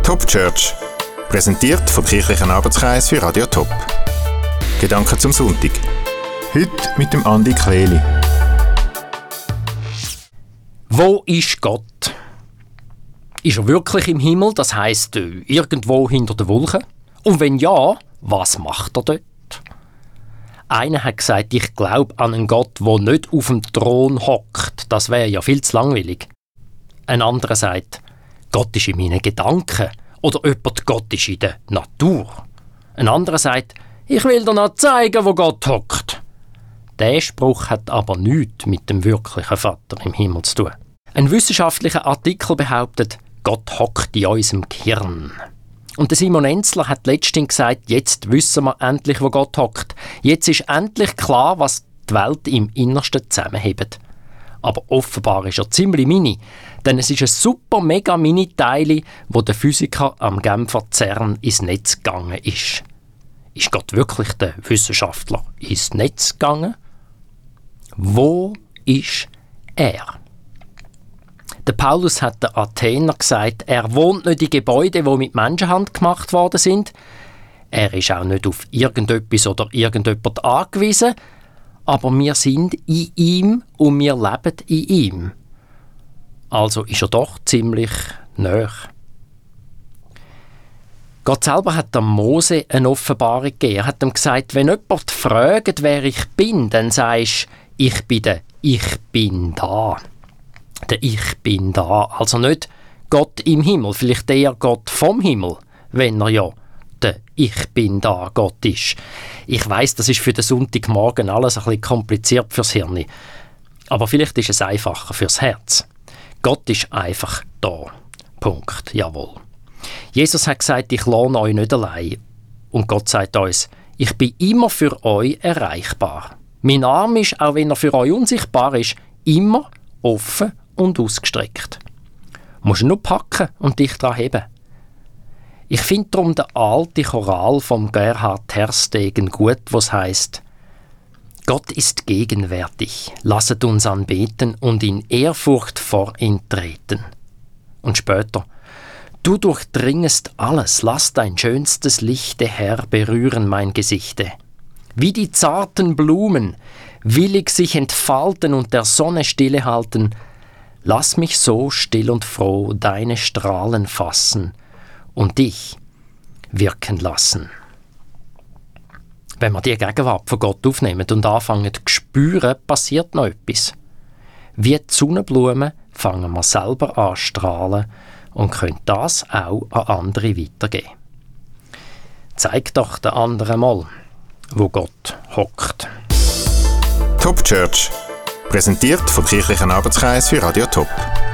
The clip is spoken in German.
Top Church, präsentiert vom Kirchlichen Arbeitskreis für Radio Top. Gedanken zum Sonntag. Heute mit dem Andi Kleli. Wo ist Gott? Ist er wirklich im Himmel, das heisst irgendwo hinter den Wolken? Und wenn ja, was macht er dort? Einer hat gesagt, ich glaube an einen Gott, der nicht auf dem Thron hockt. Das wäre ja viel zu langweilig. Ein anderer sagt, Gott ist in meinen Gedanken. Oder jemand, Gott ist in der Natur. Ein anderer sagt, ich will dir noch zeigen, wo Gott hockt. Der Spruch hat aber nichts mit dem wirklichen Vater im Himmel zu tun. Ein wissenschaftlicher Artikel behauptet, Gott hockt in unserem Gehirn. Und der Simon Enzler hat letztens gesagt, jetzt wissen wir endlich, wo Gott hockt. Jetzt ist endlich klar, was die Welt im Innersten zusammenhebt. Aber offenbar ist er ziemlich mini, denn es ist ein super mega Mini-Teil, wo der Physiker am Genfer CERN ins Netz gegangen ist. Ist Gott wirklich der Wissenschaftler ins Netz gegangen? Wo ist er? Der Paulus hat den Athenern gesagt, er wohnt nicht in Gebäuden, die mit Menschenhand gemacht worden sind. Er ist auch nicht auf irgendetwas oder irgendjemand angewiesen, aber wir sind in ihm und wir leben in ihm. Also ist er doch ziemlich nahe. Gott selber hat dem Mose eine Offenbarung gegeben. Er hat ihm gesagt, wenn jemand fragt, wer ich bin, dann sagst du, ich bin der Ich bin da. Der Ich bin da. Also nicht Gott im Himmel, vielleicht eher Gott vom Himmel, wenn er ja der Ich bin da Gott ist. Ich weiss, das ist für den Sonntagmorgen alles ein bisschen kompliziert fürs Hirn. Aber vielleicht ist es einfacher fürs Herz. Gott ist einfach da. Punkt. Jawohl. Jesus hat gesagt, ich lasse euch nicht allein. Und Gott sagt uns, ich bin immer für euch erreichbar. Mein Arm ist, auch wenn er für euch unsichtbar ist, immer offen und ausgestreckt. Du musst ihn nur packen und dich daran heben. Ich finde darum den alten Choral von Gerhard Terstegen gut, was heißt: Gott ist gegenwärtig, lasset uns anbeten und in Ehrfurcht vor ihn treten. Und später: Du durchdringest alles, lass dein schönstes Lichte, Herr, berühren mein Gesichte. Wie die zarten Blumen, willig sich entfalten und der Sonne stille halten, lass mich so still und froh deine Strahlen fassen und dich wirken lassen. Wenn wir die Gegenwart von Gott aufnehmen und anfangen zu spüren, passiert noch etwas. Wie die Sonnenblumen fangen wir selber an zu strahlen und können das auch an andere weitergeben. Zeig doch den anderen mal, wo Gott hockt. Top Church, präsentiert vom Kirchlichen Arbeitskreis für Radio Top.